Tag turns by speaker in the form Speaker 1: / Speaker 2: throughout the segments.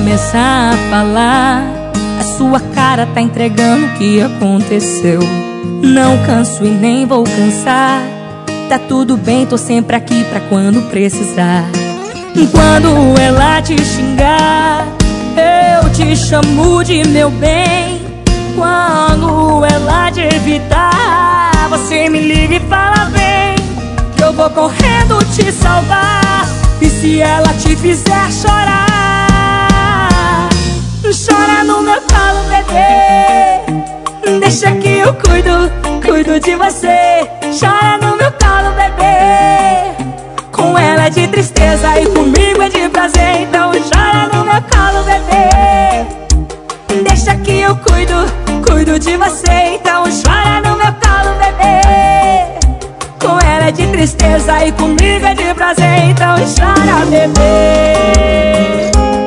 Speaker 1: começar a falar, a sua cara tá entregando o que aconteceu. Não canso e nem vou cansar, tá tudo bem, tô sempre aqui pra quando precisar. Quando ela te xingar, eu te chamo de meu bem. Quando ela te evitar, você me liga e fala bem, que eu vou correndo te salvar. E se ela te fizer chorar, chora no meu colo, bebê. Deixa que eu cuido de você. Chora no meu colo, bebê. Com ela é de tristeza e comigo é de prazer. Então chora no meu colo, bebê. Deixa que eu cuido de você. Então chora no meu colo, bebê. Com ela é de tristeza e comigo é de prazer. Então chora, bebê.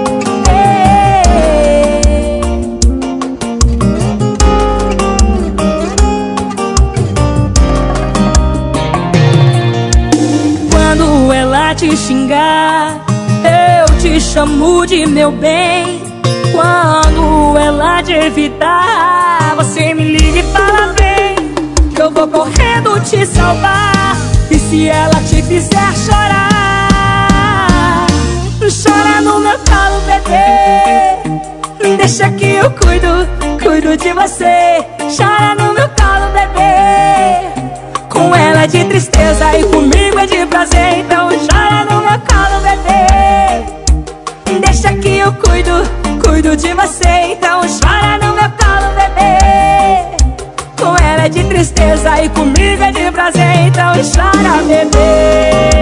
Speaker 1: Quando ela te xingar, eu te chamo de meu bem. Quando ela te evitar, você me liga e fala bem, que eu vou correndo te salvar. E se ela te fizer chorar, chora no meu colo, bebê. Deixa que eu cuido de você. Chora no meu colo, bebê. Com ela é de tristeza e comigo é de prazer. Então chora no meu colo, bebê. Deixa que eu cuido de você. Então chora no meu colo, bebê. Com ela é de tristeza e comigo é de prazer. Então chora, bebê.